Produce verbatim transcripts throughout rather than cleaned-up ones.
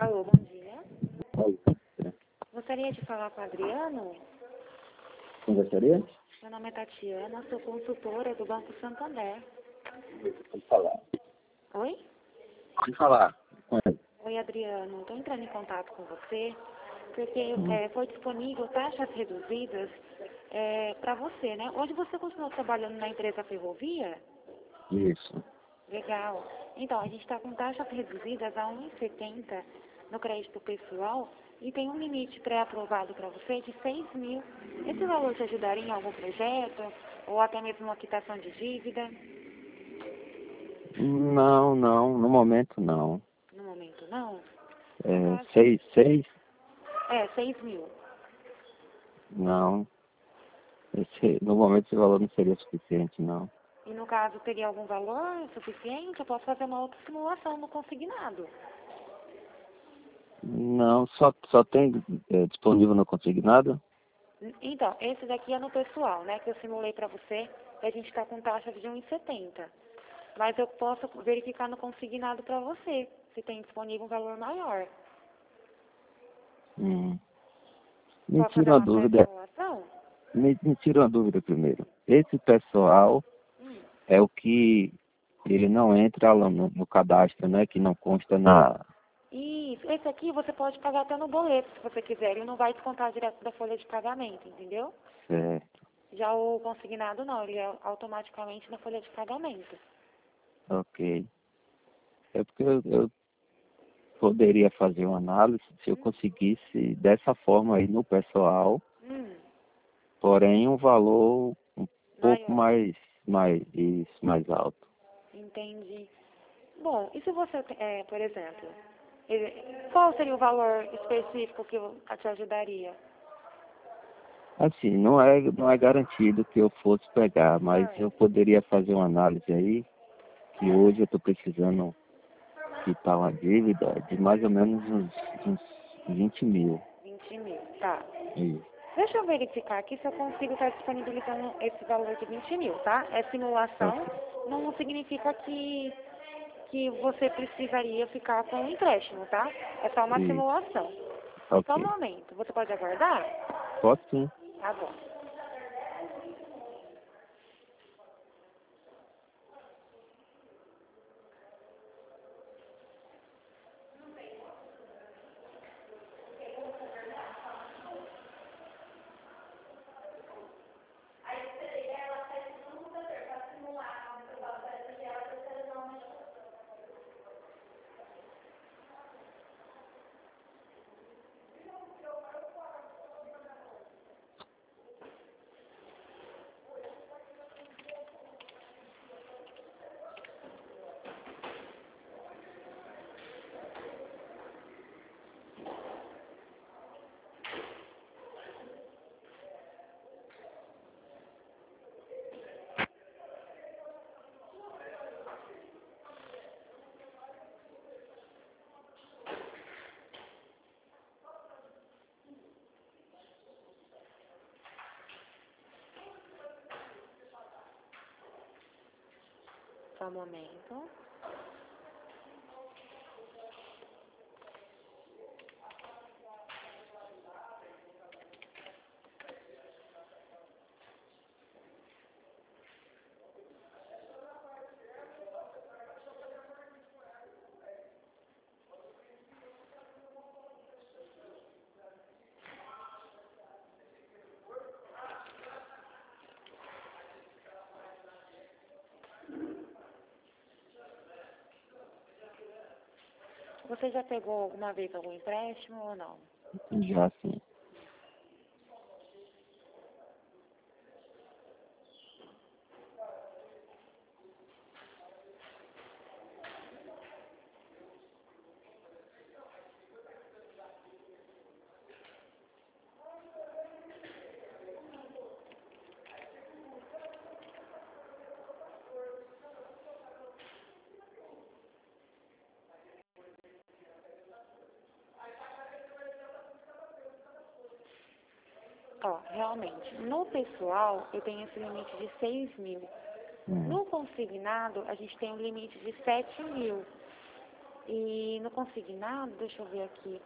Alô, bom dia. Oi. Gostaria de falar com o Adriano? Quem gostaria? Meu nome é Tatiana, sou consultora do Banco Santander. Pode falar. Oi? Pode falar. Oi. Oi, Adriano. Estou entrando em contato com você porque Hum. é, foi disponível taxas reduzidas é, para você, né? Hoje você continua trabalhando na empresa Ferrovia? Isso. Legal. Então, a gente está com taxas reduzidas a um vírgula setenta no crédito pessoal e tem um limite pré-aprovado para você de seis mil. Esse valor te ajudaria em algum projeto ou até mesmo uma quitação de dívida? Não, não. No momento, não. No momento, não? No É, caso, seis, seis? é, seis mil. Não. Esse, no momento, esse valor não seria suficiente, não. E no caso, teria algum valor suficiente? Eu posso fazer uma outra simulação no consignado. Não, só, só tem é, disponível no consignado? Então, esse daqui é no pessoal, né? Que eu simulei para você. E a gente está com taxa de um vírgula setenta. Mas eu posso verificar no consignado para você, se tem disponível um valor maior. Hum. Me Posso fazer tira uma uma dúvida. pré-simulação? Me, me tira uma dúvida primeiro. Esse pessoal Hum. é o que ele não entra lá no, no cadastro, né? Que não consta na... Isso, esse aqui você pode pagar até no boleto, se você quiser. Ele não vai descontar direto da folha de pagamento, entendeu? Certo. Já o consignado não, ele é automaticamente na folha de pagamento. Ok. É porque eu, eu poderia fazer uma análise se eu conseguisse dessa forma aí no pessoal, Hum, porém um valor um pouco maior. mais, mais, isso, mais alto. Entendi. Bom, e se você, é, por exemplo, ele- qual seria o valor específico que eu- te ajudaria? Assim, não é, não é garantido que eu fosse pegar, mas Ah, eu poderia fazer uma análise aí, que hoje eu estou precisando quitar uma dívida de mais ou menos uns, uns vinte mil. vinte mil, tá. Isso. Deixa eu verificar aqui se eu consigo estar disponibilizando esse valor de vinte mil, tá? É simulação, Ok. não significa que, que você precisaria ficar com um empréstimo, tá? É só uma Isso. simulação. Só um Ok. momento, você pode aguardar? Pode sim. Tá bom. Só um momento. Você já pegou alguma vez algum empréstimo ou não? Já sim. Ó, realmente, no pessoal eu tenho esse limite de seis mil. Hum. No consignado a gente tem um limite de sete mil. E no consignado, deixa eu ver aqui.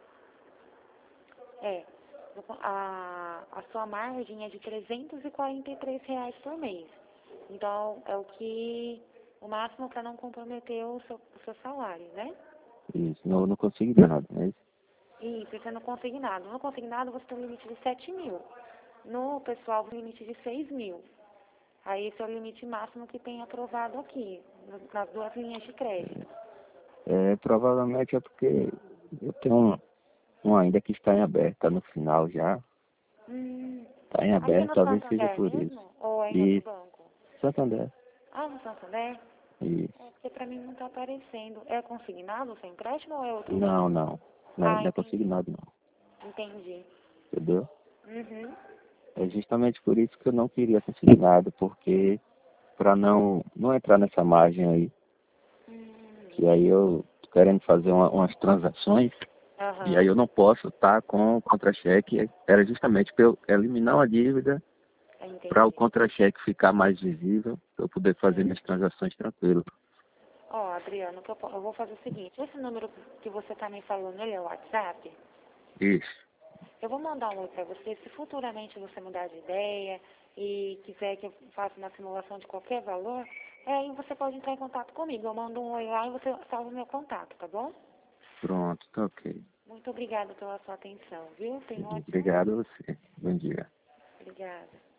É, a, a sua margem é de trezentos e quarenta e três reais por mês. Então, é o que, o máximo para não comprometer o seu, o seu salário, né? Isso, não, não consigo nada, né? Isso, isso é no consignado. No consignado você tem um limite de sete mil. No pessoal, um limite de seis mil. Aí esse é o limite máximo que tem aprovado aqui, nas duas linhas de crédito. É, provavelmente é porque eu tenho um, um ainda que está em aberto, está no final já. Hum, Está em aqui aberto, no talvez seja Santander por isso. mesmo? Ou é em outro E banco? Santander, Ah, no Santander? isso. É porque pra mim não tá aparecendo. É consignado o seu empréstimo ou é outro Não, banco? não. Não, Ah, não é entendi. consignado não. Entendi. Entendeu? Uhum. É justamente por isso que eu não queria consignado, porque para não, não entrar nessa margem aí, Hum. que aí eu tô querendo fazer uma, umas transações, e aí Aham. eu não posso estar com o contra-cheque, era justamente para eu eliminar uma dívida, para o Entendi. contra-cheque ficar mais visível, para eu poder fazer Sei. minhas transações tranquilo. Ó, Adriano, o que eu, po- eu vou fazer o seguinte. Esse número que você tá me falando, ele é o WhatsApp? Isso. Eu vou mandar um oi para você. Se futuramente você mudar de ideia e quiser que eu faça uma simulação de qualquer valor, é, aí você pode entrar em contato comigo. Eu mando um oi lá e você salva o meu contato, tá bom? Pronto, tá ok. Muito obrigada pela sua atenção, viu? Tenha um ótimo dia. Obrigado a você. Bom dia. Obrigada.